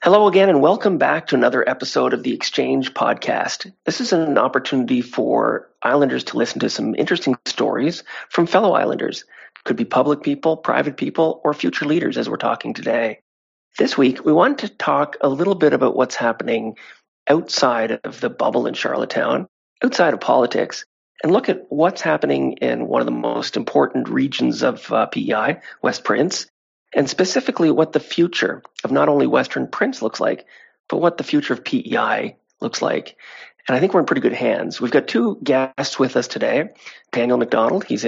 Hello again, and welcome back to another episode of the Exchange podcast. This is an opportunity for Islanders to listen to some interesting stories from fellow Islanders. Could be public people, private people, or future leaders, as we're talking today. This week, we want to talk a little bit about what's happening outside of the bubble in Charlottetown, outside of politics, and look at what's happening in one of the most important regions of PEI, West Prince, and specifically what the future of not only Western Prince looks like, but what the future of PEI looks like. And I think we're in pretty good hands. We've got two guests with us today. Daniel McDonald, he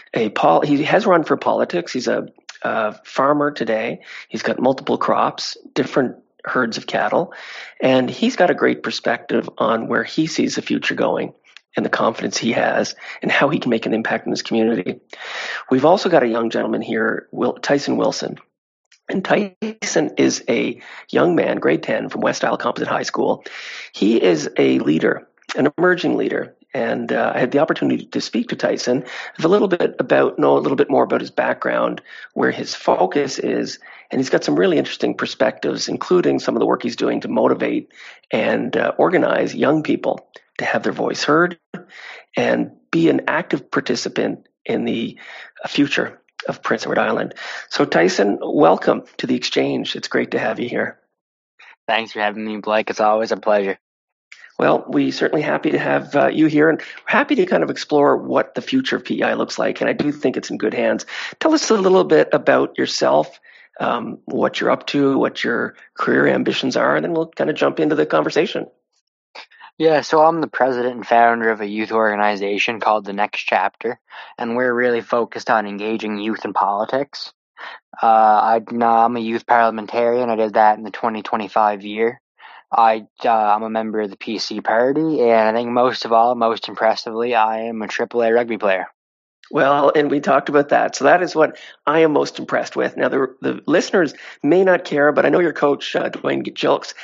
has run for politics. He's a farmer today. He's got multiple crops, different herds of cattle, and he's got a great perspective on where he sees the future going and the confidence he has and how he can make an impact in his community. We've also got a young gentleman here, Tyson Wilson. And Tyson is a young man, grade 10 from West Isle Composite High School. He is a leader, an emerging leader. And I had the opportunity to speak to Tyson, know a little bit more about his background, where his focus is, and he's got some really interesting perspectives, including some of the work he's doing to motivate and organize young people to have their voice heard and be an active participant in the future of Prince Edward Island. So Tyson, welcome to the Exchange. It's great to have you here. Thanks for having me, Blake. It's always a pleasure. Well, we're certainly happy to have you here, and happy to kind of explore what the future of PEI looks like. And I do think it's in good hands. Tell us a little bit about yourself, what you're up to, what your career ambitions are, and then we'll kind of jump into the conversation. Yeah, so I'm the president and founder of a youth organization called The Next Chapter, and we're really focused on engaging youth in politics. I'm a youth parliamentarian. I did that in the 2025 year. I'm a member of the PC party, and I think most impressively, I am a AAA rugby player. Well, and we talked about that. So that is what I am most impressed with. Now, the listeners may not care, but I know your coach, Dwayne Gilks,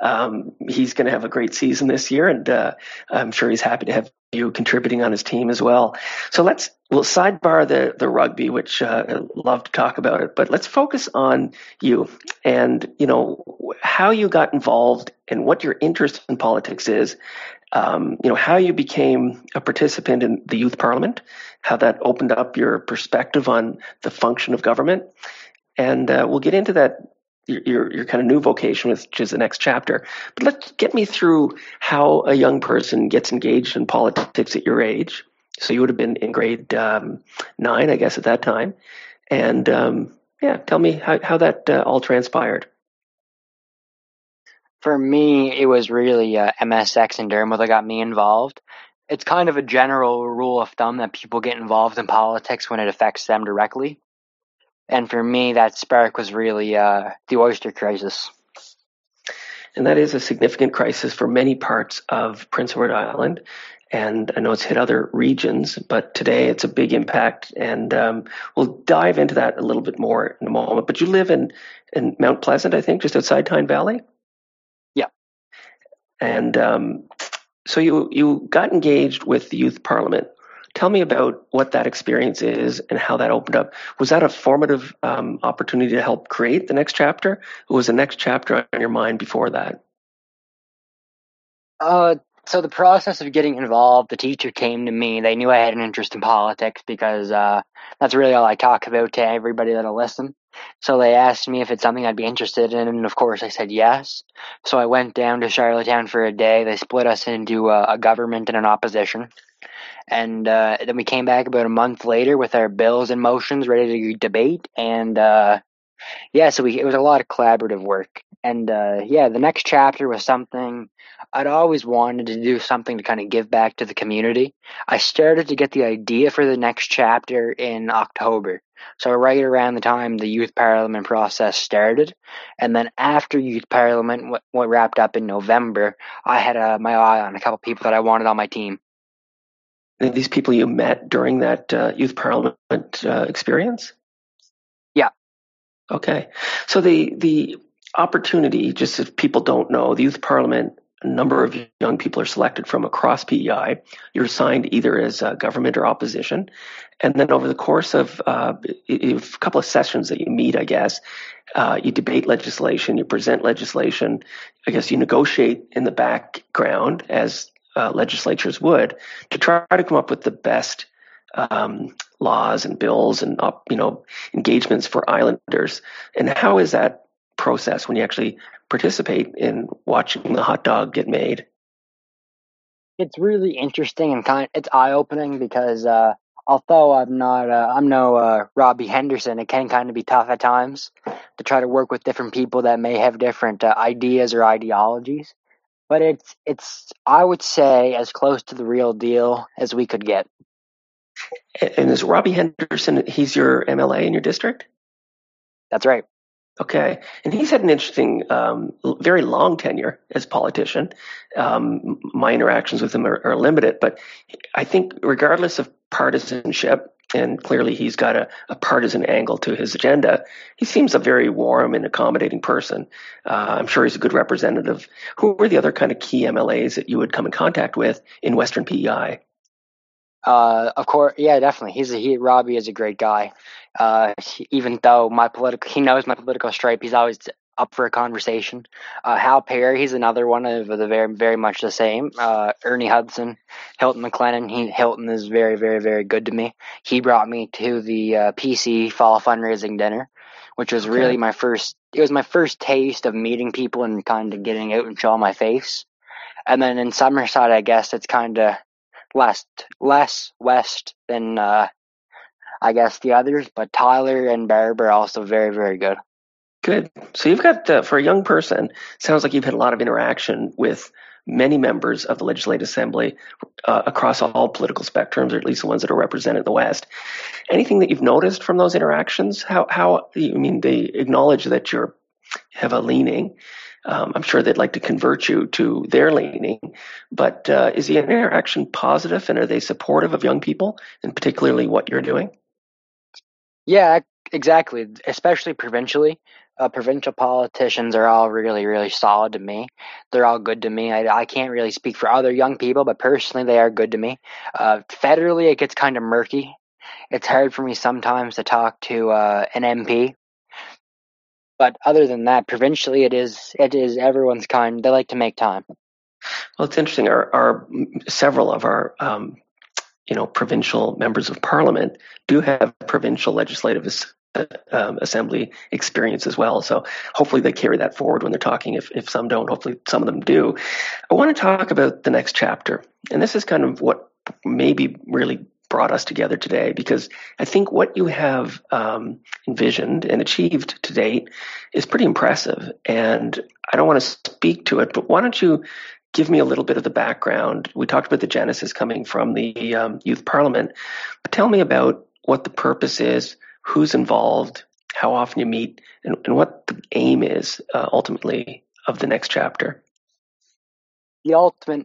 he's going to have a great season this year, and I'm sure he's happy to have you contributing on his team as well. So we'll sidebar the rugby, which I love to talk about it, but let's focus on you and, how you got involved and what your interest in politics is. How you became a participant in the youth parliament, how that opened up your perspective on the function of government. And we'll get into that, your kind of new vocation, which is the next chapter. But get me through how a young person gets engaged in politics at your age. So you would have been in grade 9, I guess, at that time. And tell me how that all transpired. For me, it was really MSX and Dermot that got me involved. It's kind of a general rule of thumb that people get involved in politics when it affects them directly. And for me, that spark was really the oyster crisis. And that is a significant crisis for many parts of Prince Edward Island. And I know it's hit other regions, but today it's a big impact. And we'll dive into that a little bit more in a moment. But you live in Mount Pleasant, I think, just outside Tyne Valley? Yeah. And so you got engaged with the youth parliament. Tell me about what that experience is and how that opened up. Was that a formative opportunity to help create the next chapter? Or was the next chapter on your mind before that? So the process of getting involved, the teacher came to me. They knew I had an interest in politics because that's really all I talk about to everybody that'll listen. So they asked me if it's something I'd be interested in, and of course I said yes. So I went down to Charlottetown for a day. They split us into a government and an opposition. And then we came back about a month later with our bills and motions ready to debate. And so it was a lot of collaborative work. And the next chapter was something I'd always wanted to do, something to kind of give back to the community. I started to get the idea for the next chapter in October. So right around the time the youth parliament process started. And then after youth parliament, what wrapped up in November, I had my eye on a couple people that I wanted on my team. And these people you met during that youth parliament experience? Yeah. Okay. So the opportunity, just if people don't know, the youth parliament a number of young people are selected from across PEI. You're assigned either as government or opposition. And then over the course of a couple of sessions that you meet, I guess, you debate legislation, you present legislation. I guess you negotiate in the background as legislatures would to try to come up with the best laws and bills and engagements for islanders. And how is that process when you actually participate in watching the hot dog get made? It's really interesting and it's eye opening because although I'm no Robbie Henderson, it can kind of be tough at times to try to work with different people that may have different ideas or ideologies. But it's I would say as close to the real deal as we could get. And is Robbie Henderson, he's your MLA in your district? That's right. Okay. And he's had an interesting, very long tenure as a politician. My interactions with him are limited, but I think regardless of partisanship, and clearly he's got a partisan angle to his agenda, he seems a very warm and accommodating person. I'm sure he's a good representative. Who were the other kind of key MLAs that you would come in contact with in Western PEI? Of course, yeah, definitely. Robbie is a great guy. Even though he knows my political stripe, he's always up for a conversation. Hal Perry, he's another one of the very, very much the same. Ernie Hudson, Hilton McLennan. Hilton is very, very, very good to me. He brought me to the PC fall fundraising dinner, which was really my first. It was my first taste of meeting people and kind of getting out and showing my face. And then in Summerside, I guess it's kind of less west than I guess the others, but Tyler and Barb are also very, very good. Good. So you've got, for a young person, sounds like you've had a lot of interaction with many members of the Legislative Assembly across all political spectrums, or at least the ones that are represented in the West. Anything that you've noticed from those interactions? They acknowledge that you have a leaning. I'm sure they'd like to convert you to their leaning, but is the interaction positive, and are they supportive of young people, and particularly what you're doing? Yeah, exactly. Especially provincially. Provincial politicians are all really, really solid to me. They're all good to me. I can't really speak for other young people, but personally, they are good to me. Federally, it gets kind of murky. It's hard for me sometimes to talk to an MP. But other than that, provincially, it is everyone's kind. They like to make time. Well, it's interesting. Our several of our provincial members of parliament do have provincial legislative assembly experience as well. So hopefully they carry that forward when they're talking. If some don't, hopefully some of them do. I want to talk about the next chapter. And this is kind of what maybe really brought us together today, because I think what you have envisioned and achieved to date is pretty impressive. And I don't want to speak to it, but why don't you give me a little bit of the background? We talked about the genesis coming from the youth parliament, but tell me about what the purpose is, who's involved, how often you meet, and what the aim is ultimately of the next chapter. The ultimate,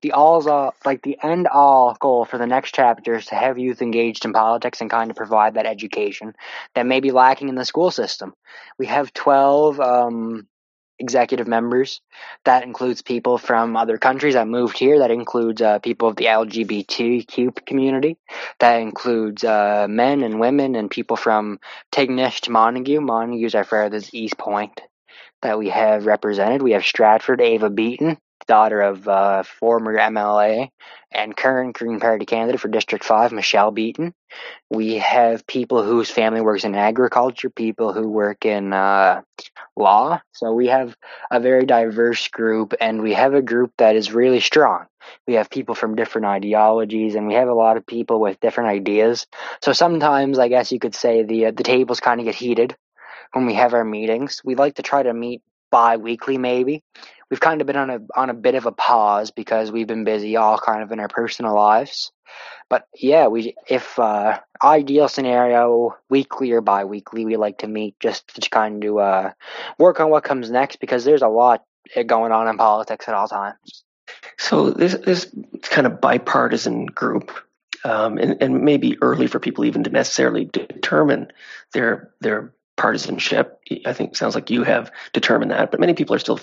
the end all goal for the next chapter is to have youth engaged in politics and kind of provide that education that may be lacking in the school system. We have 12 executive members. That includes people from other countries that moved here. That includes people of the LGBTQ community. That includes men and women and people from Tignish to Montague. Montague's our farthest East Point that we have represented. We have Stratford, Ava Beaton, daughter of former MLA and current Green Party candidate for District 5, Michelle Beaton. We have people whose family works in agriculture, people who work in law. So we have a very diverse group, and we have a group that is really strong. We have people from different ideologies, and we have a lot of people with different ideas. So sometimes, I guess you could say, the tables kind of get heated when we have our meetings. We like to try to meet bi-weekly, maybe. We've kind of been on a bit of a pause because we've been busy all kind of in our personal lives. But yeah, if ideal scenario, weekly or bi-weekly, we like to meet just to kind of work on what comes next, because there's a lot going on in politics at all times. So this kind of bipartisan group, and maybe early for people even to necessarily determine their partisanship. I think it sounds like you have determined that, but many people are still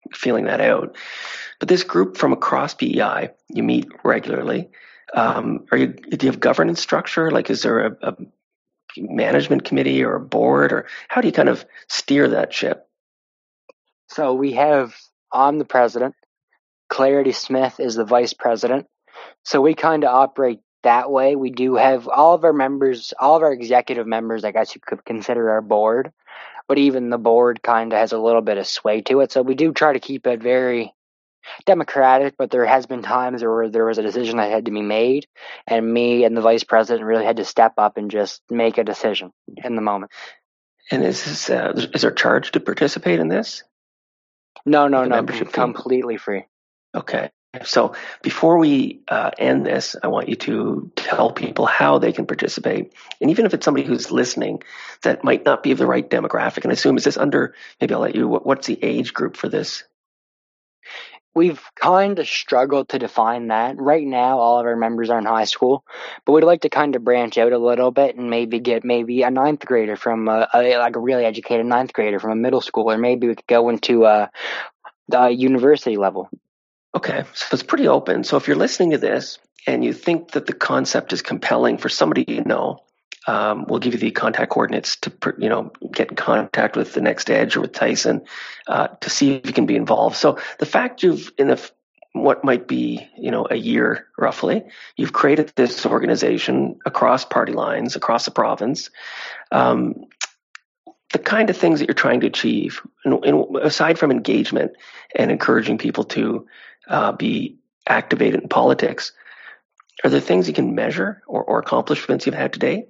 feeling that out. But this group from across PEI, you meet regularly. Do you have governance structure? Like, is there a management committee or a board, or how do you kind of steer that ship? So I'm the president. Clarity Smith is the vice president. So we kind of operate that way. We do have all of our members, all of our executive members, I guess you could consider our board, but even the board kind of has a little bit of sway to it. So we do try to keep it very democratic, but there has been times where there was a decision that had to be made, and me and the vice president really had to step up and just make a decision in the moment. And is there a charge to participate in this? No, completely free. Okay. So before we end this, I want you to tell people how they can participate. And even if it's somebody who's listening that might not be of the right demographic, and I assume, is this under, maybe I'll let you, what's the age group for this? We've kind of struggled to define that. Right now, all of our members are in high school, but we'd like to kind of branch out a little bit and maybe get a ninth grader from a really educated ninth grader from a middle school, or maybe we could go into the university level. Okay, so it's pretty open. So if you're listening to this and you think that the concept is compelling for somebody you know, we'll give you the contact coordinates to get in contact with the Next Edge or with Tyson to see if you can be involved. So the fact what might be a year roughly, you've created this organization across party lines, across the province. The kind of things that you're trying to achieve, aside from engagement and encouraging people to be activated in politics, are there things you can measure or accomplishments you've had to date?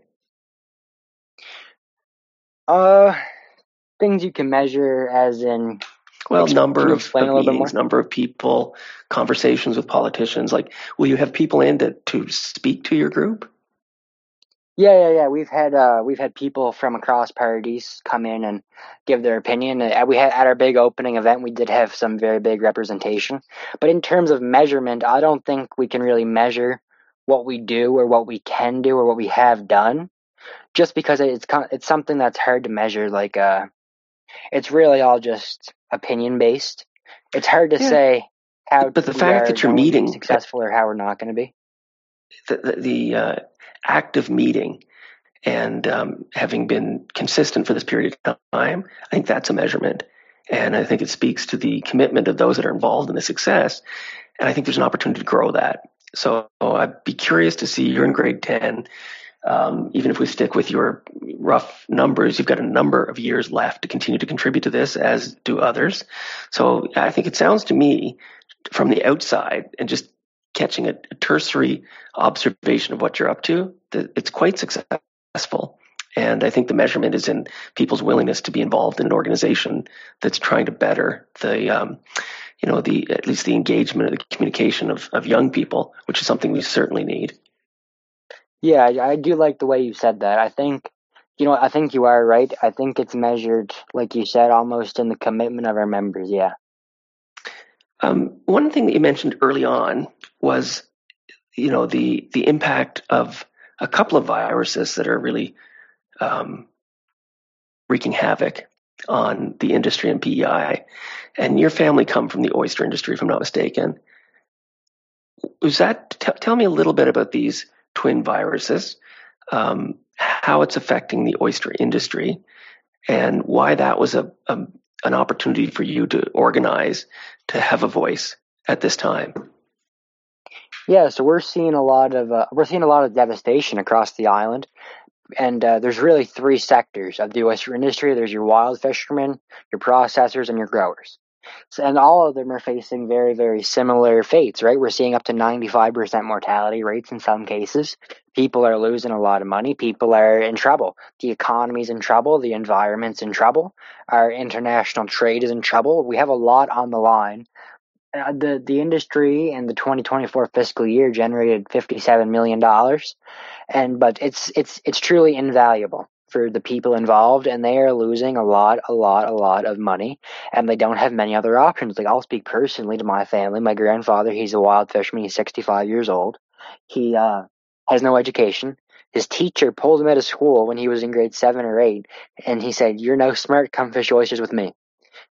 Things you can measure as in... Well, number of meetings, number of people, conversations with politicians. Like, will you have people in to speak to your group? Yeah. We've had people from across parties come in and give their opinion. We had at our big opening event, we did have some very big representation. But in terms of measurement, I don't think we can really measure what we do or what we can do or what we have done, just because it's something that's hard to measure. Like, it's really all just opinion based. It's hard to say how. But the fact that you're meeting successful or how we're not going to be. The active meeting and having been consistent for this period of time, I think that's a measurement. And I think it speaks to the commitment of those that are involved in the success. And I think there's an opportunity to grow that. So I'd be curious to see, you're in grade 10. Even if we stick with your rough numbers, you've got a number of years left to continue to contribute to this, as do others. So I think it sounds to me from the outside and just catching a cursory observation of what you're up to, that it's quite successful. And I think the measurement is in people's willingness to be involved in an organization that's trying to better at least the engagement or the communication of young people, which is something we certainly need. Yeah, I do like the way you said that. I think you are right. I think it's measured, like you said, almost in the commitment of our members. Yeah. One thing that you mentioned early on was, the impact of a couple of viruses that are really wreaking havoc on the industry and PEI. And your family come from the oyster industry, if I'm not mistaken. Tell me a little bit about these twin viruses, how it's affecting the oyster industry, and why that was an opportunity for you to organize, to have a voice at this time. Yeah, so we're seeing a lot of devastation across the island, and there's really three sectors of the oyster industry. There's your wild fishermen, your processors, and your growers. And all of them are facing very, very similar fates, right? We're seeing up to 95% mortality rates in some cases. People are losing a lot of money. People are in trouble. The economy's in trouble. The environment's in trouble. Our international trade is in trouble. We have a lot on the line. The industry in the 2024 fiscal year generated $57 million, but it's truly invaluable for the people involved, and they are losing a lot of money, and they don't have many other options. Like, I'll speak personally to my family. My grandfather, he's a wild fisherman. He's 65 years old. He has no education. His teacher pulled him out of school when he was in grade 7 or 8, and he said, "You're no smart. Come fish oysters with me."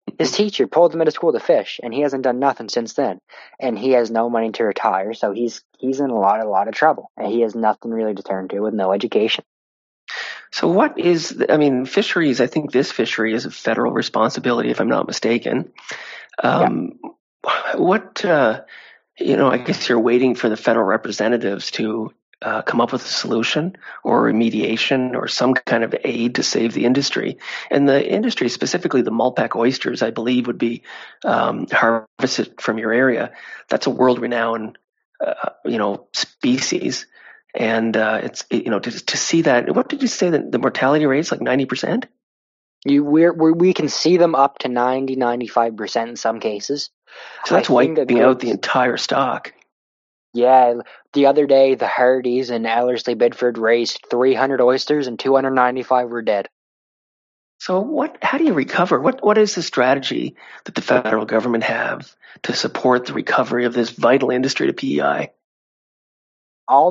His teacher pulled him out of school to fish, and he hasn't done nothing since then. And he has no money to retire, so he's in a lot of trouble, and he has nothing really to turn to with no education. So what is, I mean, fisheries, I think this fishery is a federal responsibility, if I'm not mistaken. Yeah. Um, what, I guess you're waiting for the federal representatives to come up with a solution or remediation or some kind of aid to save the industry. And the industry, specifically the Malpeque oysters, I believe would be harvested from your area. That's a world-renowned, species. And to see that, what did you say that the mortality rate is like 90%? We can see them up to 90-95% in some cases. So I that's think a wiping out good, the entire stock. yeah. The other day, the Hardys in Ellerslie Bidford raised 300 oysters and 295 were dead. So how do you recover? What is the strategy that the federal government have to support the recovery of this vital industry to PEI? All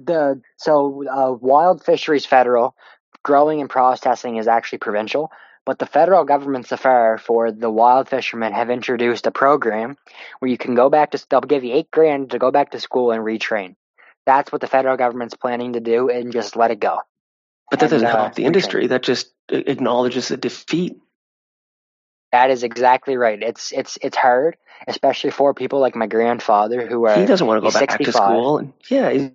wild fisheries federal, growing and processing is actually provincial, but the federal government so far for the wild fishermen have introduced a program where you can go back to, they'll give you $8,000 to go back to school and retrain. That's what the federal government's planning to do, and just let it go But that and doesn't help the retrain. industry. That just acknowledges the defeat. That is exactly right. It's hard, especially for people like my grandfather who He are doesn't want to go he's back to 65. school. And yeah,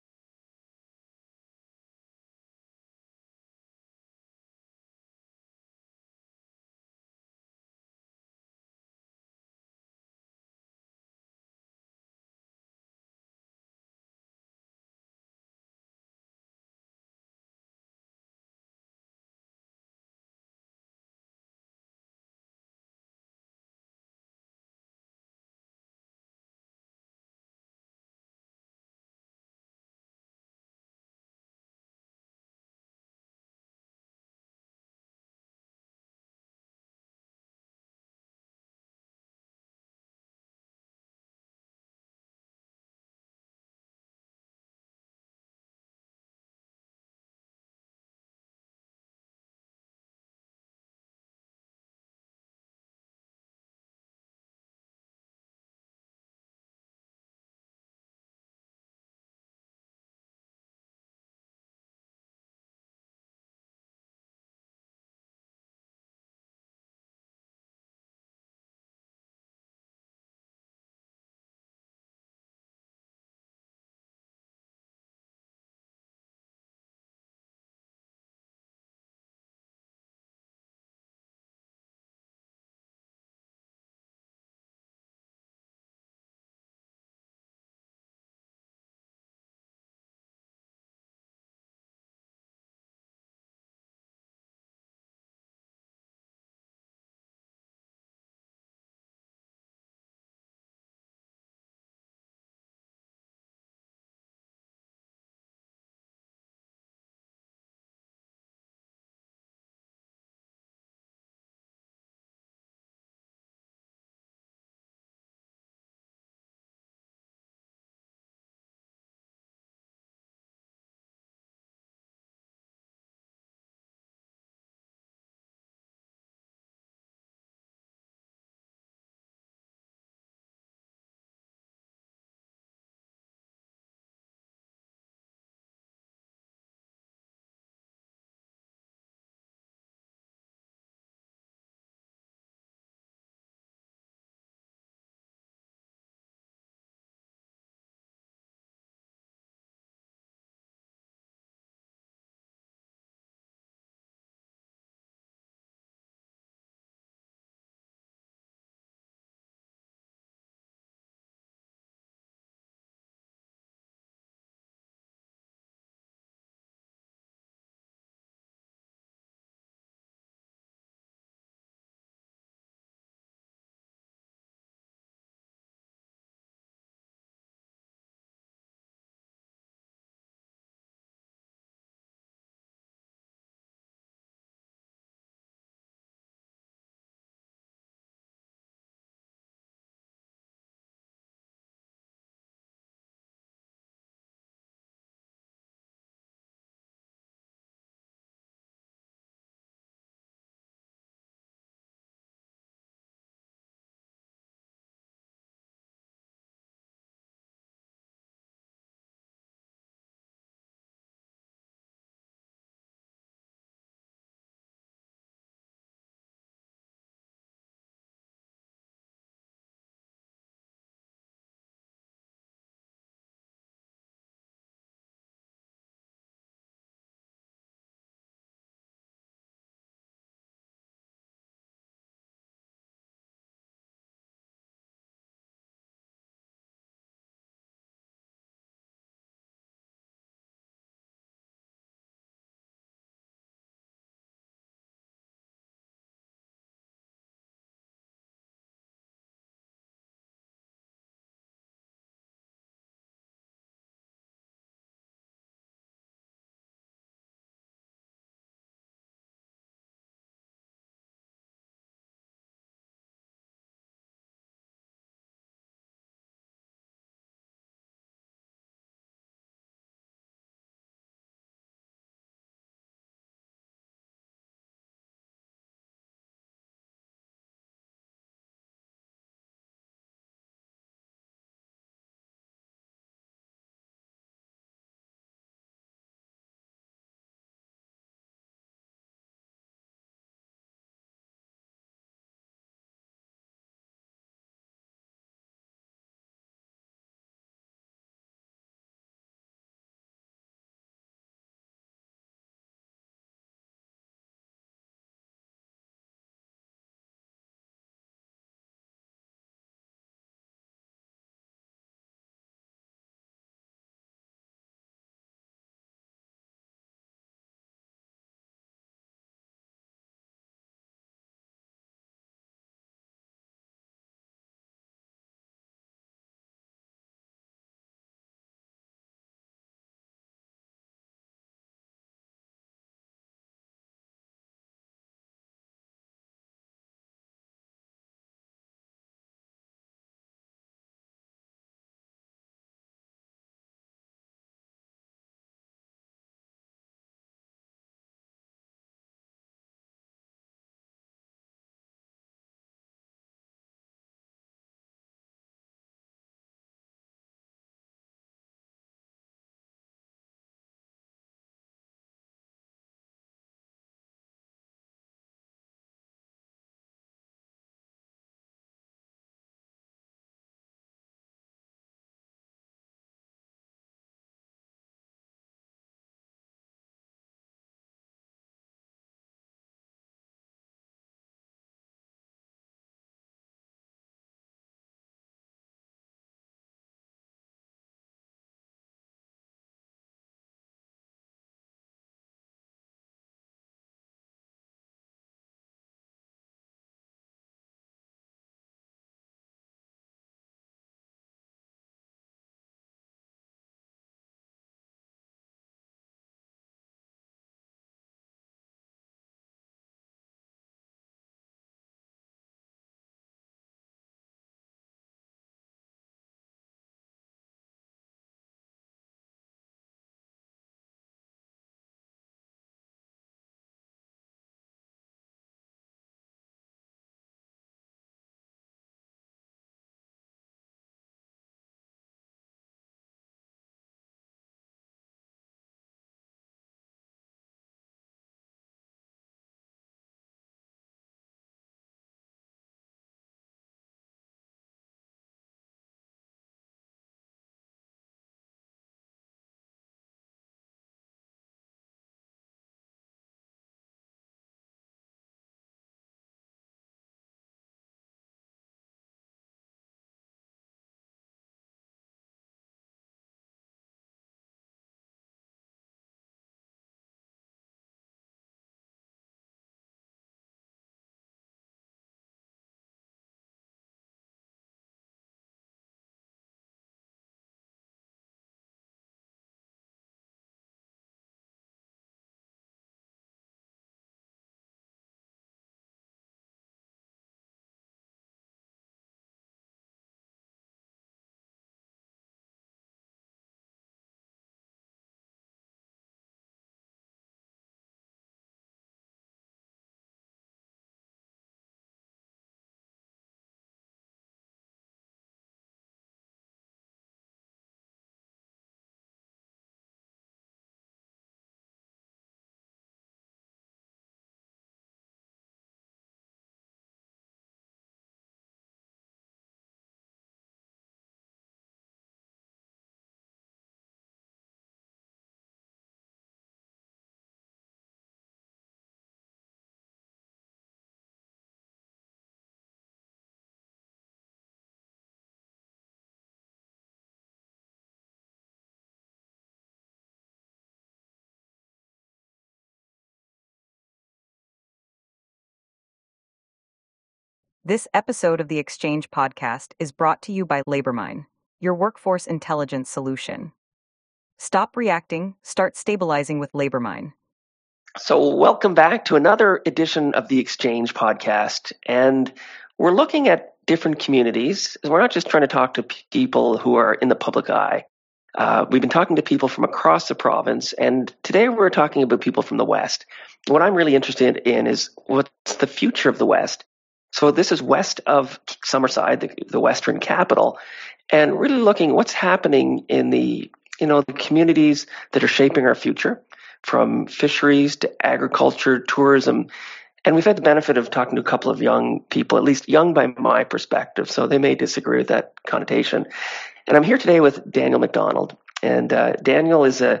This episode of the Exchange podcast is brought to you by LaborMine, your workforce intelligence solution. Stop reacting, start stabilizing with LaborMine. So, welcome back to another edition of the Exchange podcast. And we're looking at different communities. We're not just trying to talk to people who are in the public eye. We've been talking to people from across the province, and today we're talking about people from the West. What I'm really interested in is what's the future of the West. So this is west of Summerside, the Western capital, and really looking what's happening in the communities that are shaping our future, from fisheries to agriculture, tourism. And we've had the benefit of talking to a couple of young people, at least young by my perspective, so they may disagree with that connotation. And I'm here today with Daniel McDonald. And Daniel is a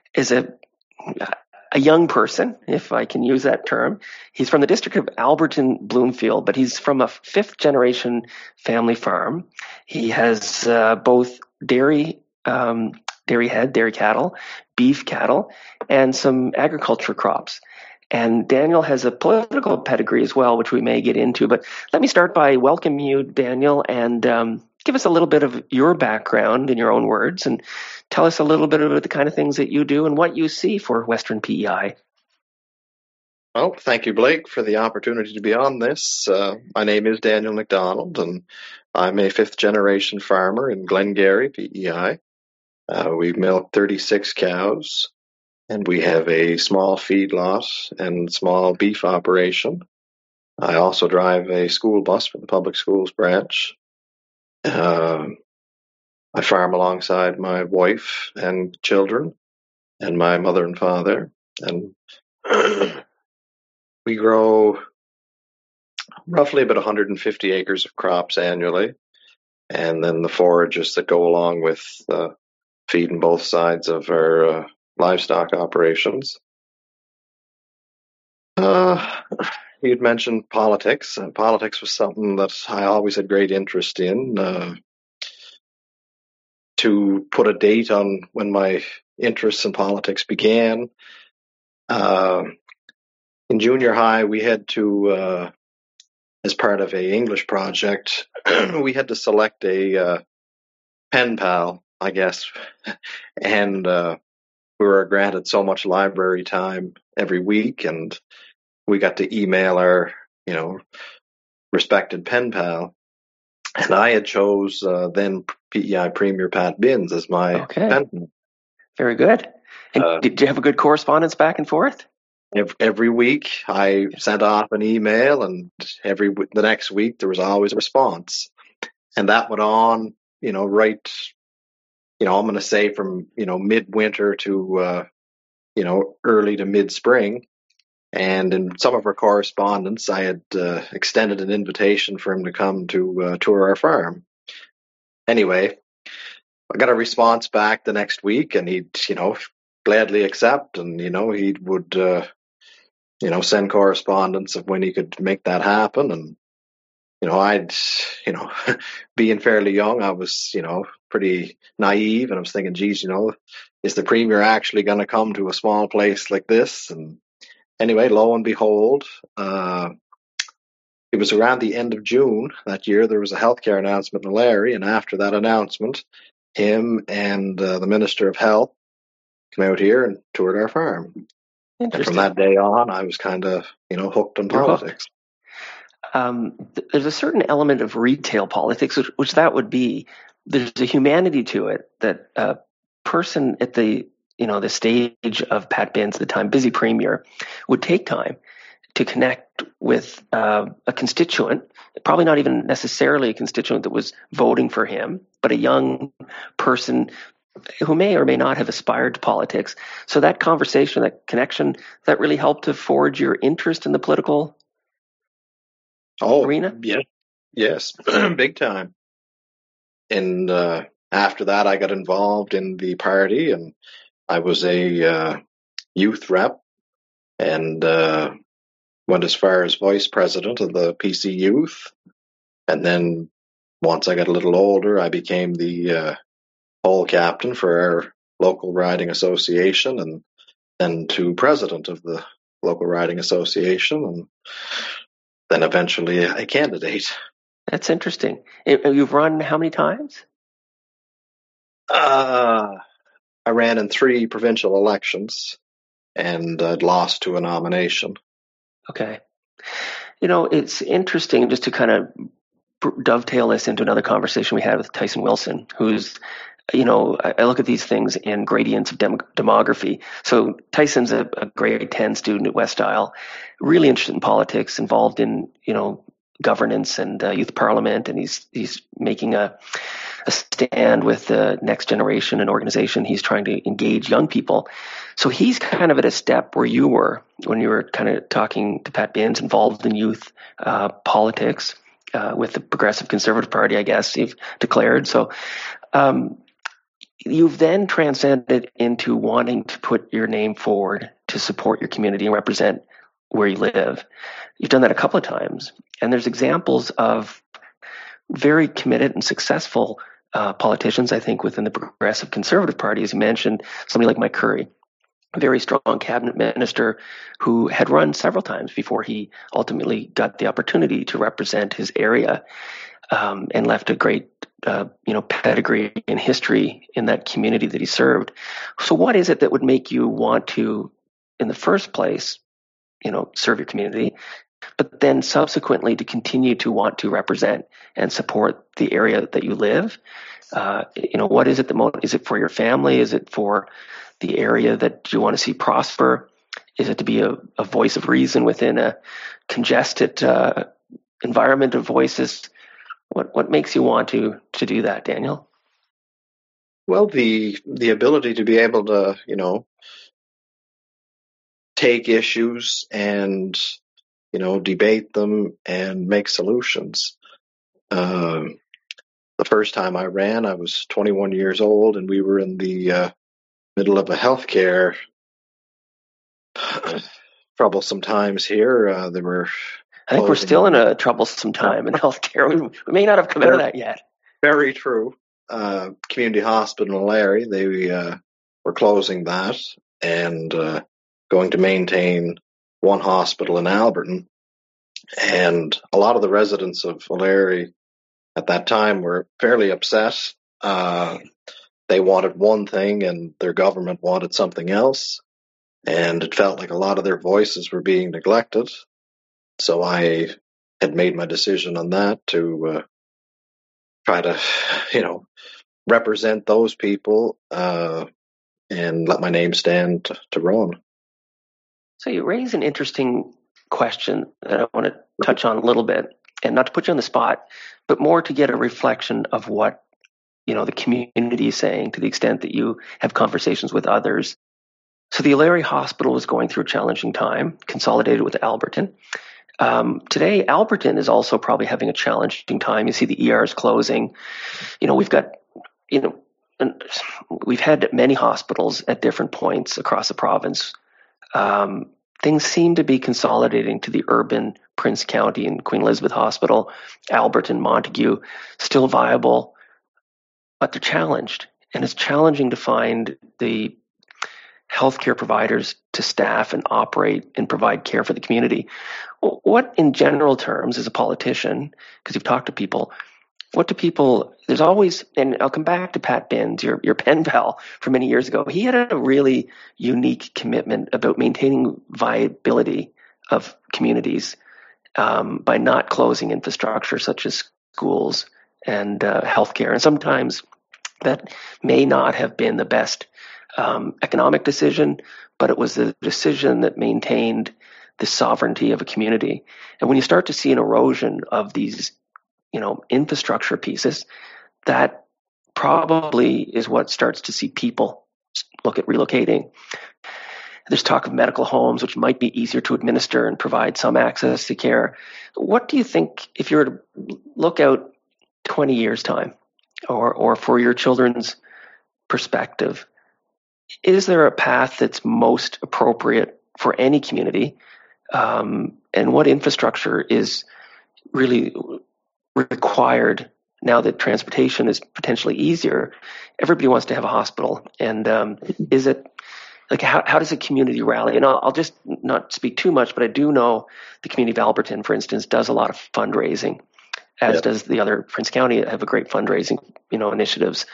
young person, if I can use that term. He's from the district of Alberton Bloomfield, but he's from a fifth generation family farm. He has both dairy cattle, beef cattle, and some agriculture crops. And Daniel has a political pedigree as well, which we may get into. But let me start by welcoming you, Daniel, and give us a little bit of your background in your own words, and tell us a little bit about the kind of things that you do and what you see for Western PEI. Well, thank you, Blake, for the opportunity to be on this. My name is Daniel McDonald, and I'm a fifth-generation farmer in Glengarry, PEI. We milk 36 cows, and we have a small feedlot and small beef operation. I also drive a school bus for the public schools branch. I farm alongside my wife and children and my mother and father, and we grow roughly about 150 acres of crops annually, and then the forages that go along with feeding both sides of our livestock operations. You'd mentioned politics. Politics was something that I always had great interest in. To put a date on when my interests in politics began, in junior high, we had to, as part of a English project, we had to select a pen pal, I guess, and we were granted so much library time every week, and we got to email our, respected pen pal. And I had chose then PEI Premier Pat Binns as my pen pal. Very good. And did you have a good correspondence back and forth? Every week I sent off an email, and the next week there was always a response. And that went on, right, I'm going to say from, midwinter to, early to mid-spring. And in some of our correspondence, I had extended an invitation for him to come to tour our farm. Anyway, I got a response back the next week, and he'd, gladly accept, and, he would, send correspondence of when he could make that happen. And, I'd, being fairly young, I was, pretty naive, and I was thinking, geez, is the Premier actually going to come to a small place like this? And anyway, lo and behold, it was around the end of June that year. There was a healthcare announcement in Larry, and after that announcement, him and the Minister of Health came out here and toured our farm. And from that day on, I was kind of, hooked on politics. There's a certain element of retail politics, which that would be. There's a humanity to it that a person at the stage of Pat Binns at the time, busy Premier, would take time to connect with a constituent, probably not even necessarily a constituent that was voting for him, but a young person who may or may not have aspired to politics. So that conversation, that connection, that really helped to forge your interest in the political arena? Yes, big time. And after that, I got involved in the party, and I was a youth rep, and went as far as vice president of the PC Youth. And then once I got a little older, I became the pole captain for our local riding association, and then to president of the local riding association. And then eventually a candidate. That's interesting. You've run how many times? I ran in 3 provincial elections and I'd lost to a nomination. Okay. It's interesting just to kind of dovetail this into another conversation we had with Tyson Wilson, who's, I look at these things in gradients of demography. So Tyson's a grade 10 student at West Isle, really interested in politics, involved in, governance and youth parliament, and he's making a stand with the Next Generation, an organization. He's trying to engage young people. So he's kind of at a step where you were when you were kind of talking to Pat Binns, involved in youth politics with the Progressive Conservative Party, I guess you've declared. So you've then transcended into wanting to put your name forward to support your community and represent where you live. You've done that a couple of times. And there's examples of very committed and successful politicians, I think, within the Progressive Conservative Party. As you mentioned, somebody like Mike Curry, a very strong cabinet minister who had run several times before he ultimately got the opportunity to represent his area, and left a great pedigree and history in that community that he served. So what is it that would make you want to, in the first place, serve your community, but then subsequently to continue to want to represent and support the area that you live? What is it is it for your family? Is it for the area that you want to see prosper? Is it to be a voice of reason within a congested environment of voices? What makes you want to do that, Daniel? Well, the ability to be able to, take issues and, debate them and make solutions. The first time I ran, I was 21 years old, and we were in the middle of a healthcare troublesome times here. There were. I think we're still in a troublesome time in healthcare. We may not have come out of that yet. Very true. Community hospital in Larry, they were closing that and going to maintain one hospital in Alberton. And a lot of the residents of Larry at that time were fairly upset. They wanted one thing and their government wanted something else. And it felt like a lot of their voices were being neglected. So I had made my decision on that to try to, represent those people and let my name stand to run. So you raise an interesting question that I want to touch on a little bit, and not to put you on the spot, but more to get a reflection of what, the community is saying, to the extent that you have conversations with others. So the O'Leary Hospital was going through a challenging time, consolidated with Alberton. Today, Alberton is also probably having a challenging time. You see the ERs closing. We've got, we've had many hospitals at different points across the province. Things seem to be consolidating to the urban Prince County and Queen Elizabeth Hospital, Alberton, Montague, still viable, but they're challenged. And it's challenging to find the healthcare providers to staff and operate and provide care for the community. What, in general terms, as a politician, because you've talked to people, there's always, and I'll come back to Pat Binns, your pen pal from many years ago. He had a really unique commitment about maintaining viability of communities by not closing infrastructure such as schools and healthcare. And sometimes that may not have been the best economic decision, but it was a decision that maintained the sovereignty of a community. And when you start to see an erosion of these, infrastructure pieces, that probably is what starts to see people look at relocating. There's talk of medical homes, which might be easier to administer and provide some access to care. What do you think, if you were to look out 20 years' time, or for your children's perspective, is there a path that's most appropriate for any community? And what infrastructure is really required now that transportation is potentially easier? Everybody wants to have a hospital. And is it Like how does a community rally? And I'll just not speak too much, but I do know the community of Alberton, for instance, does a lot of fundraising, as does the other Prince County have a great fundraising, initiatives.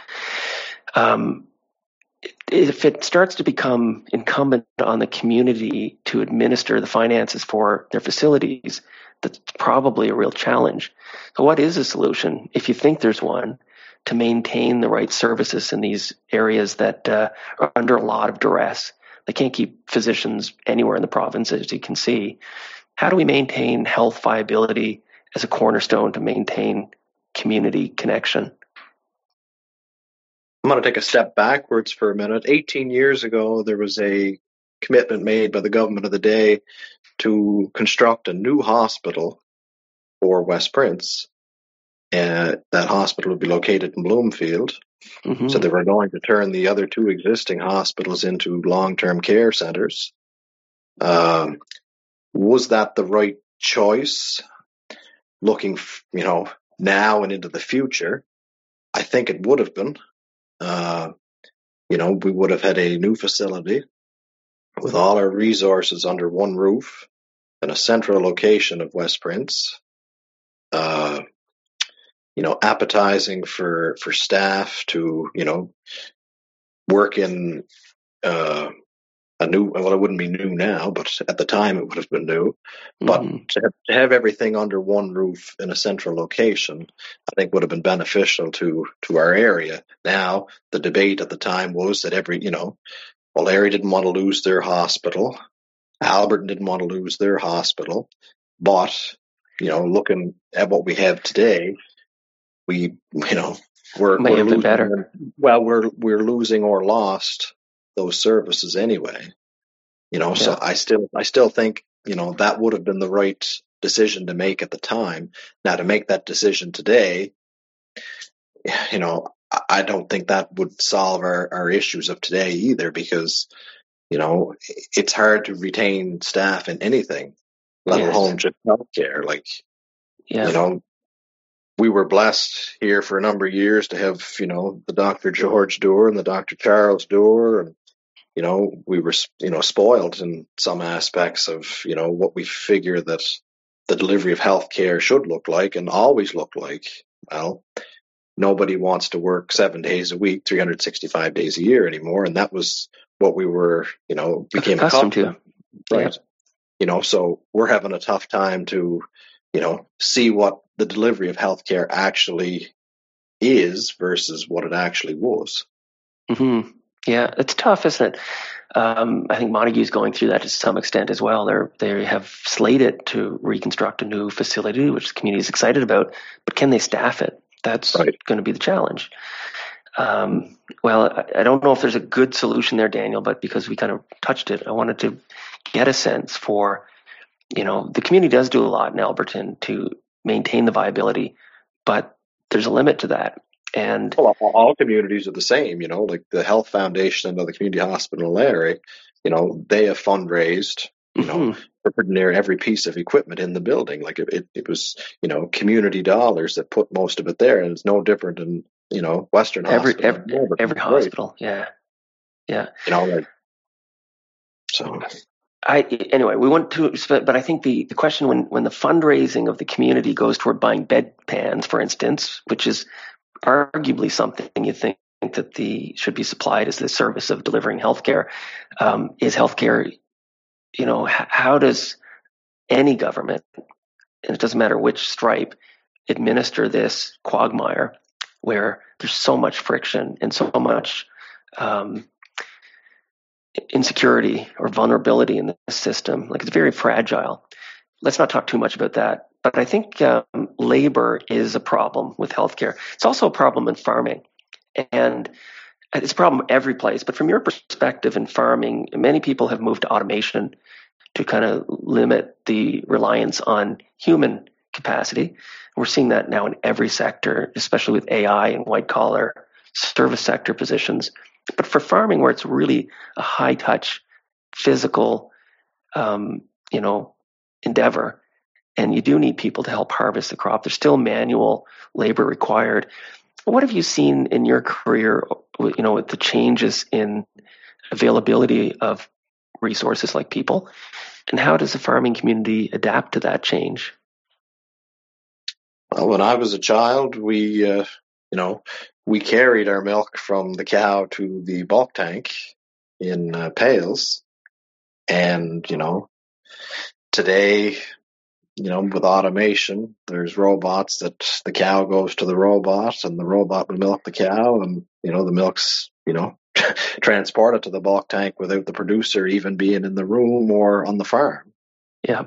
If it starts to become incumbent on the community to administer the finances for their facilities, that's probably a real challenge. So what is a solution, if you think there's one, to maintain the right services in these areas that are under a lot of duress? They can't keep physicians anywhere in the province, as you can see. How do we maintain health viability as a cornerstone to maintain community connection? I'm going to take a step backwards for a minute. 18 years ago, there was a commitment made by the government of the day to construct a new hospital for West Prince. That hospital would be located in Bloomfield. Mm-hmm. So they were going to turn the other two existing hospitals into long-term care centers. Was that the right choice? Looking, now and into the future, I think it would have been. We would have had a new facility with all our resources under one roof in a central location of West Prince. Appetizing for staff to, work in a new, well, it wouldn't be new now, but at the time it would have been new. But to have everything under one roof in a central location, I think would have been beneficial to our area. Now, the debate at the time was that Larry didn't want to lose their hospital. Alberton didn't want to lose their hospital. But, looking at what we have today, we're losing better. Well, we're losing or lost those services anyway. So I still think, that would have been the right decision to make at the time. Now, to make that decision today, I don't think that would solve our issues of today either, because, it's hard to retain staff in anything, let alone just healthcare. We were blessed here for a number of years to have, the Dr. George Doerr and the Dr. Charles Doerr, and we were, spoiled in some aspects of, what we figure that the delivery of healthcare should look like and always look like. Well, nobody wants to work 7 days a week, 365 days a year anymore. And that was what we were, became accustomed to. Right. Yeah. So we're having a tough time to, see what the delivery of healthcare actually is versus what it actually was. Mm-hmm. Yeah, it's tough, isn't it? I think Montague's going through that to some extent as well. They have slated to reconstruct a new facility, which the community is excited about, but can they staff it? That's right. Going to be the challenge. Well, I don't know if there's a good solution there, Daniel, but because we kind of touched it, I wanted to get a sense for, the community does do a lot in Alberton to maintain the viability, but there's a limit to that. And all communities are the same, like the Health Foundation and the Community Hospital in Larry, they have fundraised, for pretty near every piece of equipment in the building. Like it was, community dollars that put most of it there, and it's no different than, Western Hospital. Every hospital. Yeah. Yeah. Anyway, we want to, but I think the question when the fundraising of the community goes toward buying bedpans, for instance, which is arguably something you think that should be supplied as the service of delivering healthcare, is healthcare, how does any government, and it doesn't matter which stripe, administer this quagmire where there's so much friction and so much insecurity or vulnerability in the system? Like, it's very fragile. Let's not talk too much about that. But I think labor is a problem with healthcare. It's also a problem in farming. And it's a problem every place. But from your perspective in farming, many people have moved to automation to kind of limit the reliance on human capacity. We're seeing that now in every sector, especially with AI and white-collar service sector positions. But for farming, where it's really a high-touch, physical, endeavor, and you do need people to help harvest the crop, there's still manual labor required. What have you seen in your career, with the changes in availability of resources like people. And how does the farming community adapt to that change? Well, when I was a child, we carried our milk from the cow to the bulk tank in pails. And, today, with automation, there's robots that the cow goes to the robot and the robot will milk the cow, and, the milk's, transported to the bulk tank without the producer even being in the room or on the farm. Yeah.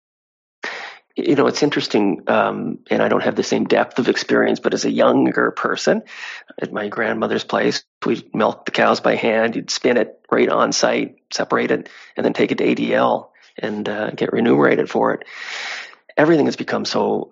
It's interesting, and I don't have the same depth of experience, but as a younger person at my grandmother's place, we'd milk the cows by hand. You'd spin it right on site, separate it, and then take it to ADL and get remunerated for it. Everything has become so,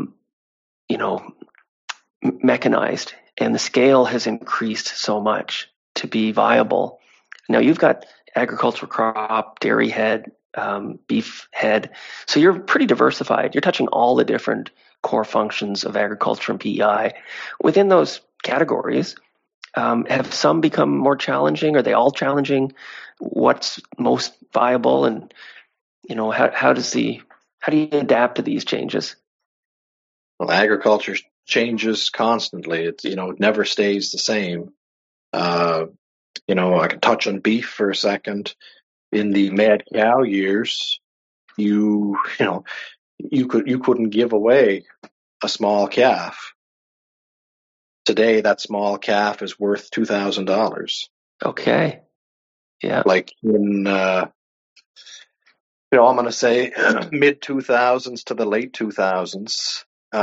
mechanized, and the scale has increased so much to be viable. Now you've got agricultural crop, dairy head, beef head. So you're pretty diversified. You're touching all the different core functions of agriculture and PEI. Within those categories, have some become more challenging? Are they all challenging? What's most viable? And, how do you adapt to these changes? Well, agriculture changes constantly. It never stays the same. I can touch on beef for a second. In the mad cow years, you couldn't give away a small calf. Today, that small calf is worth $2,000. Okay. Yeah. Like in, I'm going to say mid 2000s to the late 2000s.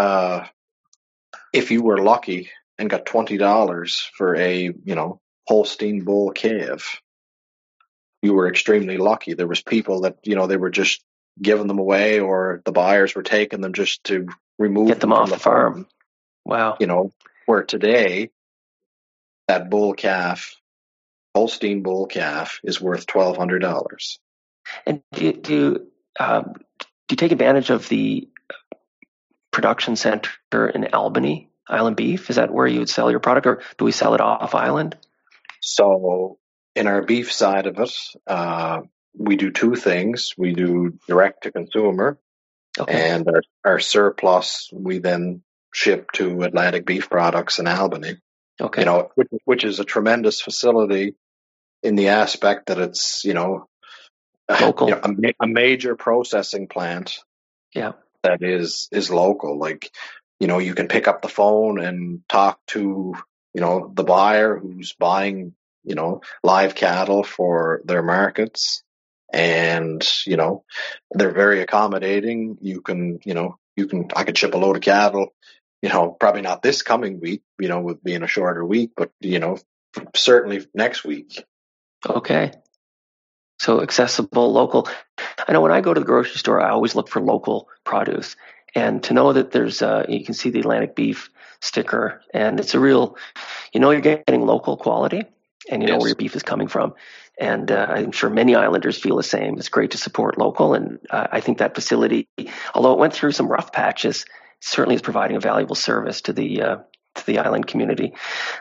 If you were lucky and got $20 for a, Holstein bull calf, you were extremely lucky. There was people that, they were just giving them away, or the buyers were taking them just to remove get them off the farm. Wow. Where today that bull calf, Holstein bull calf, is worth $1,200. And do you take advantage of the production center in Albany, Island Beef? Is that where you would sell your product, or do we sell it off island? So in our beef side of it, we do two things. We do direct to consumer, and our surplus we then ship to Atlantic Beef Products in Albany. Okay. Which is a tremendous facility in the aspect that it's, local, a major processing plant. Yeah. That is local. Like, you can pick up the phone and talk to, the buyer who's buying, live cattle for their markets. And, they're very accommodating. I could ship a load of cattle, probably not this coming week, with being a shorter week, but, certainly next week. Okay. So accessible, local. I know when I go to the grocery store, I always look for local produce. And to know that there's, you can see the Atlantic Beef sticker, and it's a real, you're getting local quality, and you know where your beef is coming from. And I'm sure many Islanders feel the same. It's great to support local, and I think that facility, although it went through some rough patches, certainly is providing a valuable service to the island community.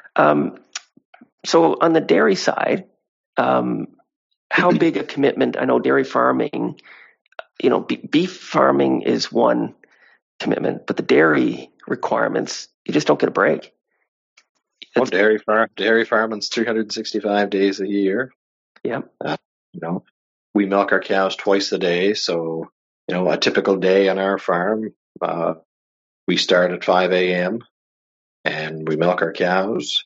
So on the dairy side, how big a commitment? I know dairy farming, beef farming is one commitment, but the dairy requirements, you just don't get a break. Well, dairy farming's 365 days a year. Yeah. We milk our cows twice a day. So, a typical day on our farm, we start at 5 a.m. and we milk our cows.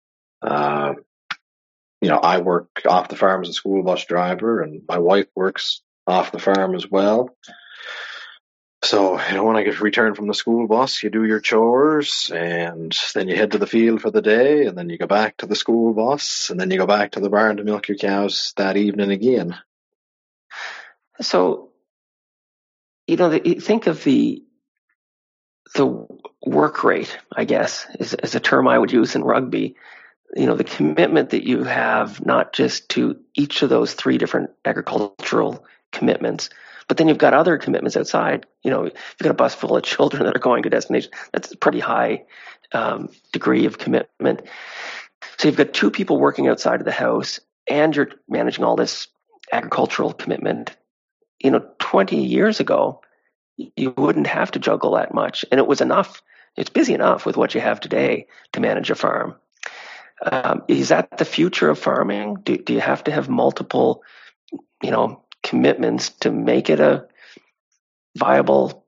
I work off the farm as a school bus driver, and my wife works off the farm as well. So, when I get returned from the school bus, you do your chores, and then you head to the field for the day, and then you go back to the school bus, and then you go back to the barn to milk your cows that evening again. So, you think of the work rate, I guess, is a term I would use in rugby. The commitment that you have, not just to each of those three different agricultural commitments, but then you've got other commitments outside. You've got a bus full of children that are going to destination. That's a pretty high degree of commitment. So you've got two people working outside of the house, and you're managing all this agricultural commitment. 20 years ago, you wouldn't have to juggle that much, and it was enough. It's busy enough with what you have today to manage a farm. Is that the future of farming? Do you have to have multiple, commitments to make it a viable?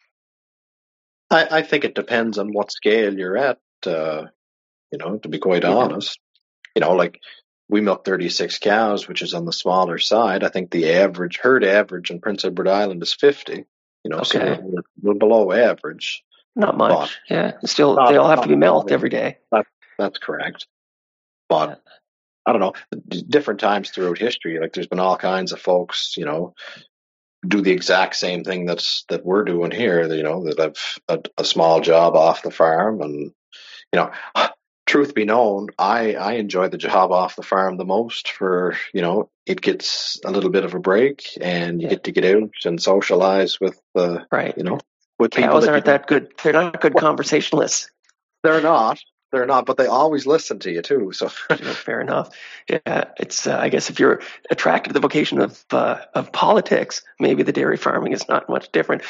I think it depends on what scale you're at. To be quite honest, like we milk 36 cows, which is on the smaller side. I think the herd average in Prince Edward Island is 50. Okay. So we're below average. Not much. Yeah. Still, they all have to be milked every day. That's correct. But I don't know, different times throughout history, like there's been all kinds of folks, do the exact same thing that we're doing here, that have a small job off the farm. And, truth be known, I enjoy the job off the farm the most for, it gets a little bit of a break and you get to get out and socialize with, right. With cows aren't that good. They're not good conversationalists. They're not, but they always listen to you too. So fair enough. Yeah, it's I guess if you're attracted to the vocation of politics, maybe the dairy farming is not much different.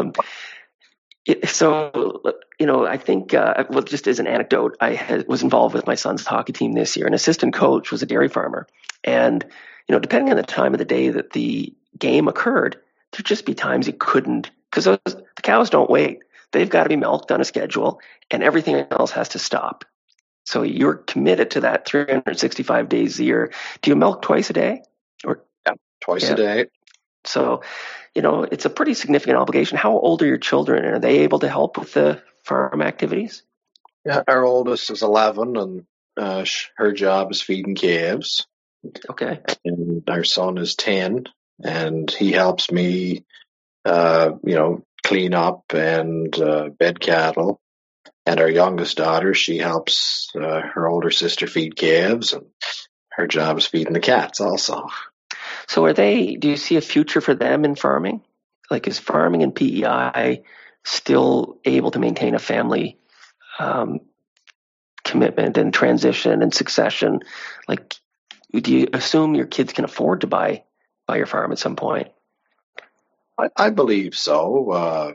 I think just as an anecdote, I was involved with my son's hockey team this year. An assistant coach was a dairy farmer, and depending on the time of the day that the game occurred, there'd just be times you couldn't, because the cows don't wait. They've got to be milked on a schedule, and everything else has to stop. So you're committed to that 365 days a year. Do you milk twice a day? Twice a day. So, it's a pretty significant obligation. How old are your children? Are they able to help with the farm activities? Yeah, our oldest is 11, and her job is feeding calves. Okay. And our son is 10, and he helps me, clean up and bed cattle. And our youngest daughter, she helps her older sister feed calves, and her job is feeding the cats also. So do you see a future for them in farming? Like, is farming and PEI still able to maintain a family commitment and transition and succession? Like, do you assume your kids can afford to buy your farm at some point? I believe so.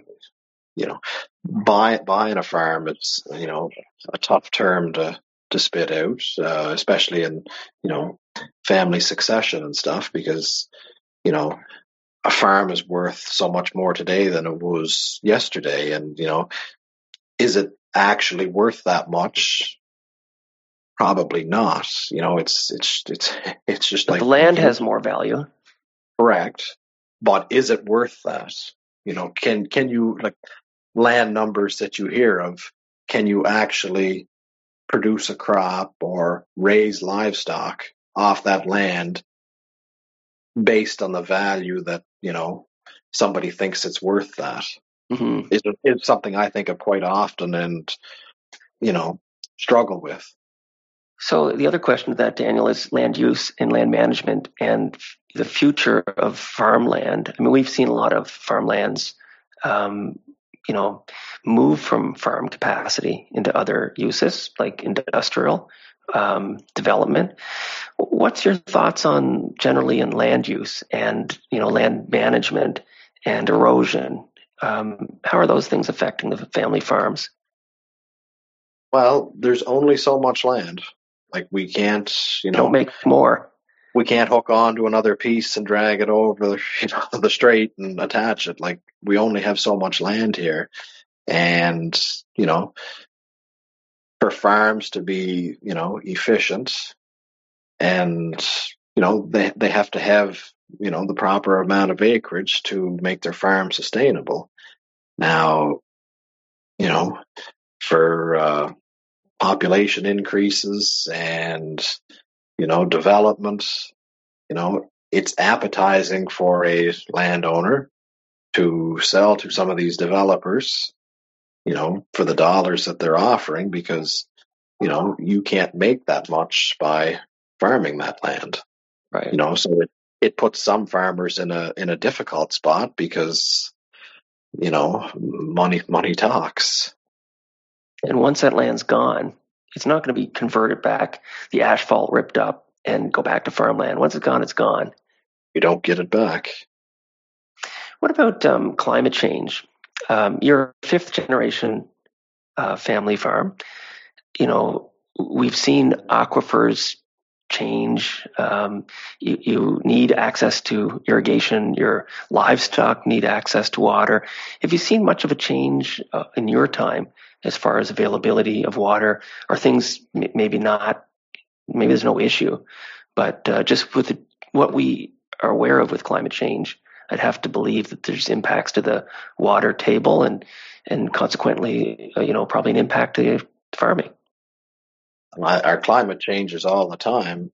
Buying a farm, it's, a tough term to spit out, especially in, family succession and stuff, because, a farm is worth so much more today than it was yesterday. And, is it actually worth that much? Probably not. It's just but like the land has more value. Correct. But is it worth that? Can you, like, land numbers that you hear of, can you actually produce a crop or raise livestock off that land based on the value that, somebody thinks it's worth that? Mm-hmm. It's something I think of quite often and, struggle with. So the other question to that, Daniel, is land use and land management and the future of farmland. I mean, we've seen a lot of farmlands, move from farm capacity into other uses like industrial development. What's your thoughts on generally in land use and, land management and erosion? How are those things affecting the family farms? Well, there's only so much land. Like, we can't, don't make more. We can't hook on to another piece and drag it over, the strait and attach it. Like, we only have so much land here. And, for farms to be, efficient and, they have to have, the proper amount of acreage to make their farm sustainable. Now, for population increases and, development, it's appetizing for a landowner to sell to some of these developers, for the dollars that they're offering, because, you can't make that much by farming that land. Right. So it puts some farmers in a difficult spot because, money talks. And once that land's gone, it's not going to be converted back, the asphalt ripped up, and go back to farmland. Once it's gone, it's gone. You don't get it back. What about climate change? You're a fifth generation family farm. We've seen aquifers change. You need access to irrigation. Your livestock need access to water. Have you seen much of a change in your time as far as availability of water? Or things maybe not? Maybe there's no issue, but just with what we are aware of with climate change, I'd have to believe that there's impacts to the water table and consequently, probably an impact to farming. Our climate changes all the time.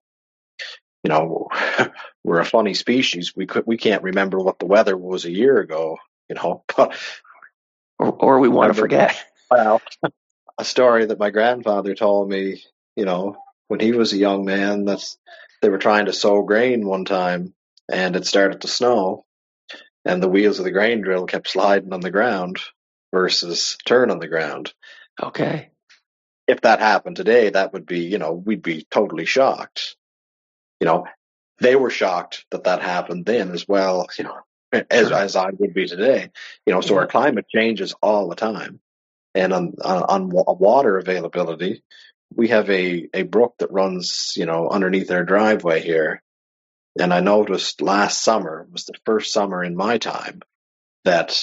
We're a funny species. We can't remember what the weather was a year ago. But or we want to forget. Well, a story that my grandfather told me. When he was a young man, they were trying to sow grain one time, and it started to snow, and the wheels of the grain drill kept sliding on the ground versus turn on the ground. Okay. If that happened today, that would be, we'd be totally shocked. They were shocked that happened then as well, as I would be today. So our climate changes all the time. And on water availability, we have a brook that runs, underneath our driveway here. And I noticed last summer was the first summer in my time that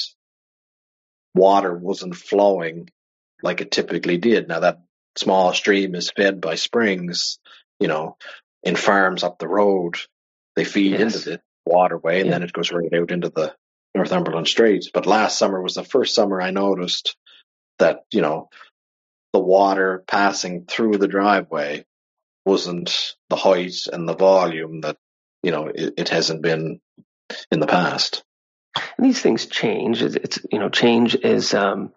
water wasn't flowing like it typically did. Now, that small stream is fed by springs, in farms up the road. They feed into the waterway, and then it goes right out into the Northumberland Straits. But last summer was the first summer I noticed that, the water passing through the driveway wasn't the height and the volume that, it hasn't been in the past. And these things change. Change is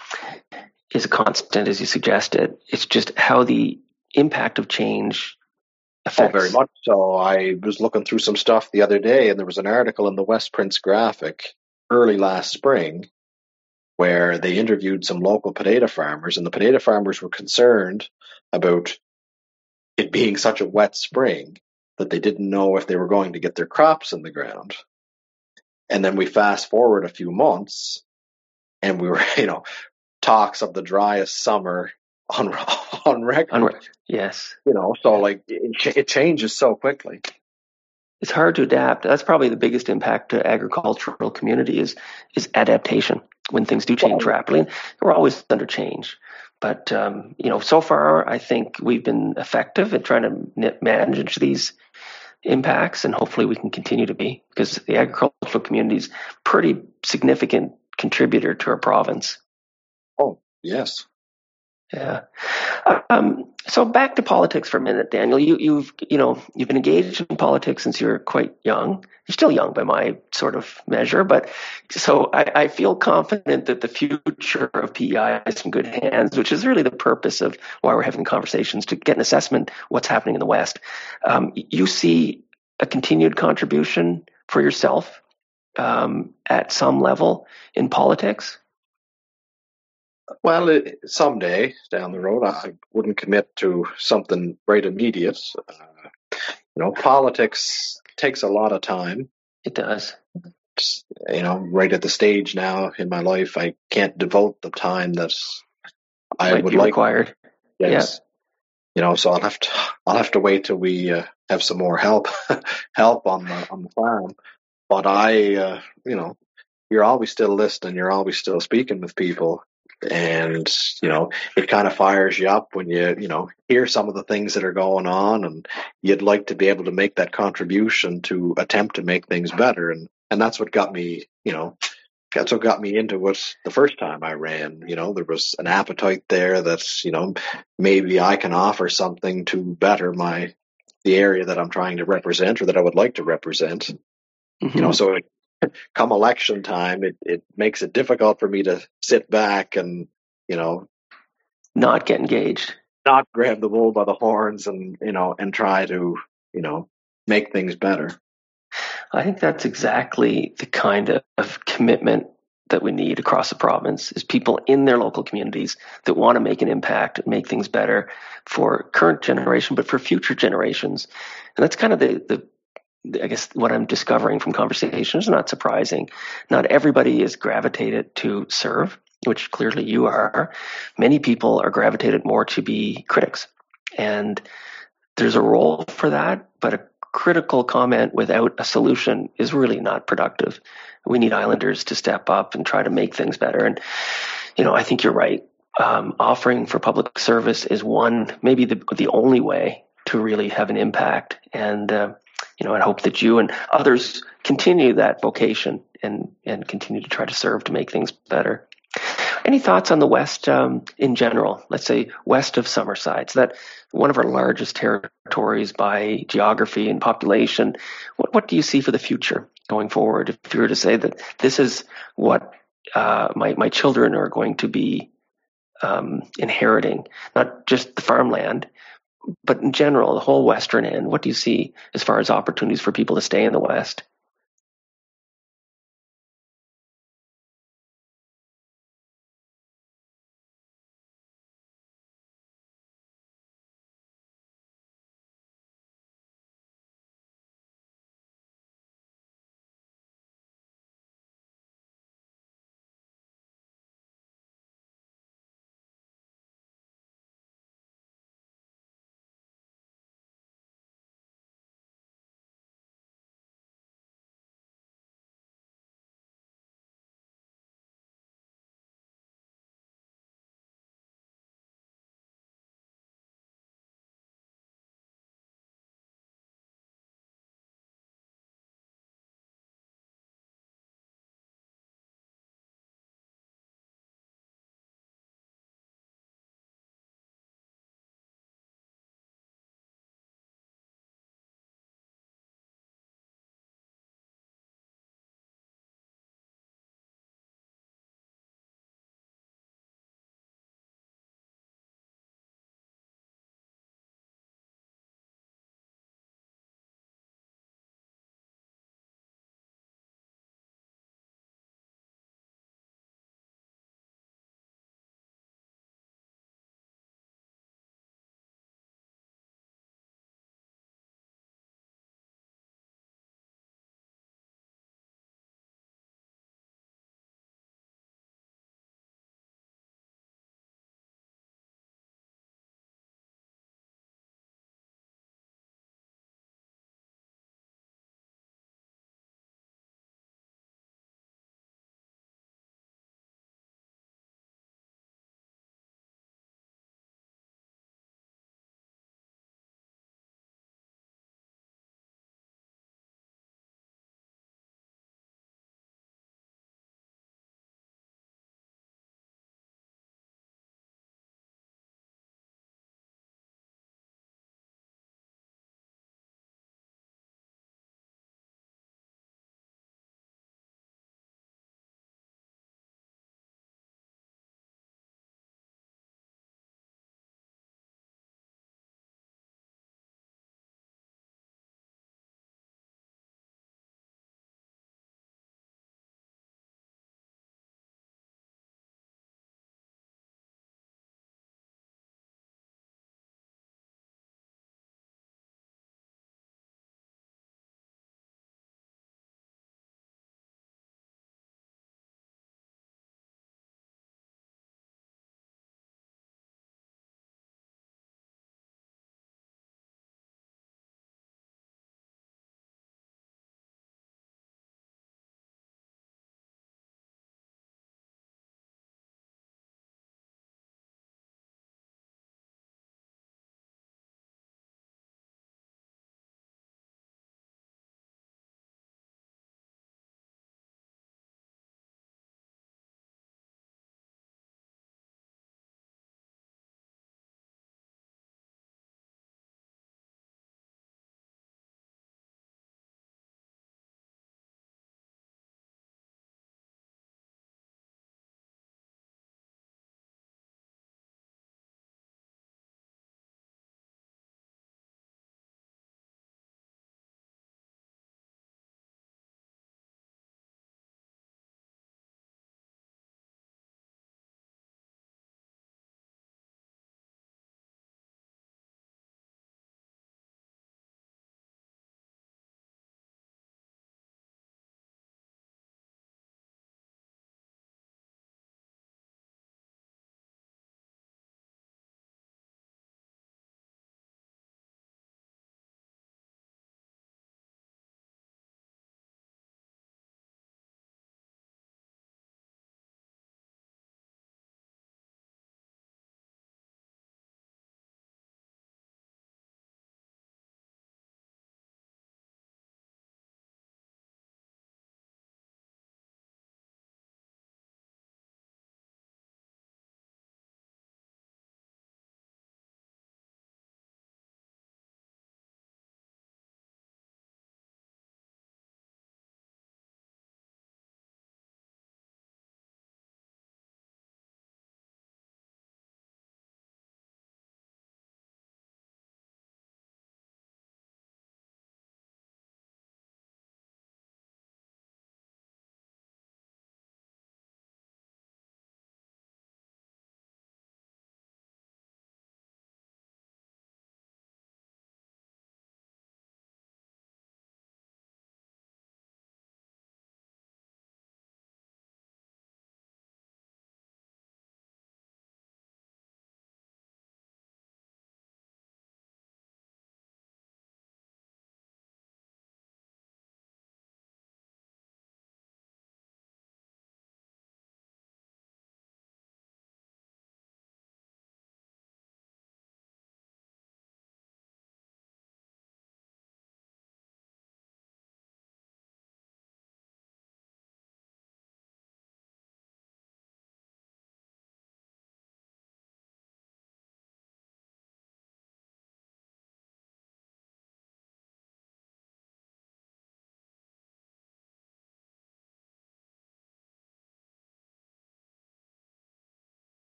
a constant, as you suggested. It's just how the impact of change affects. Oh, very much so. I was looking through some stuff the other day, and there was an article in the West Prince Graphic early last spring where they interviewed some local potato farmers, and the potato farmers were concerned about it being such a wet spring that they didn't know if they were going to get their crops in the ground. And then we fast forward a few months, and we were, talks of the driest summer on record. Yes. So it changes so quickly. It's hard to adapt. That's probably the biggest impact to agricultural community is adaptation when things do change rapidly. And we're always under change. But, so far, I think we've been effective at trying to manage these impacts, and hopefully we can continue to be, because the agricultural community is pretty significant contributor to our province. Oh, yes. Yeah. So back to politics for a minute, Daniel. You've been engaged in politics since you were quite young. You're still young by my sort of measure, but so I feel confident that the future of PEI is in good hands, which is really the purpose of why we're having conversations, to get an assessment what's happening in the West. You see a continued contribution for yourself at some level in politics? Well, someday down the road, I wouldn't commit to something right immediate. Politics takes a lot of time. It does. Right at the stage now in my life, I can't devote the time that I might would be like. Required. Yes. Yeah. So I'll have to wait till we have some more help on the farm. But you're always still listening. You're always still speaking with people. And, it kind of fires you up when you hear some of the things that are going on, and you'd like to be able to make that contribution to attempt to make things better. And that's what got me, that's what got me into it the first time I ran. There was an appetite there that, maybe I can offer something to better the area that I'm trying to represent, or that I would like to represent. Mm-hmm. So come election time, it makes it difficult for me to sit back and, not get engaged, not grab the bull by the horns and try to, make things better. I think that's exactly the kind of commitment that we need across the province is people in their local communities that want to make an impact and make things better for current generation, but for future generations. And that's kind of I guess what I'm discovering from conversations. Not surprising. Not everybody is gravitated to serve, which clearly you are. Many people are gravitated more to be critics. And there's a role for that, but a critical comment without a solution is really not productive. We need Islanders to step up and try to make things better. And, I think you're right. Offering for public service is one, maybe the only way to really have an impact. And, I hope that you and others continue that vocation and continue to try to serve to make things better. Any thoughts on the West in general? Let's say west of Summerside, so that one of our largest territories by geography and population. What do you see for the future going forward? If you were to say that this is what my children are going to be inheriting, not just the farmland, but in general, the whole western end, what do you see as far as opportunities for people to stay in the West?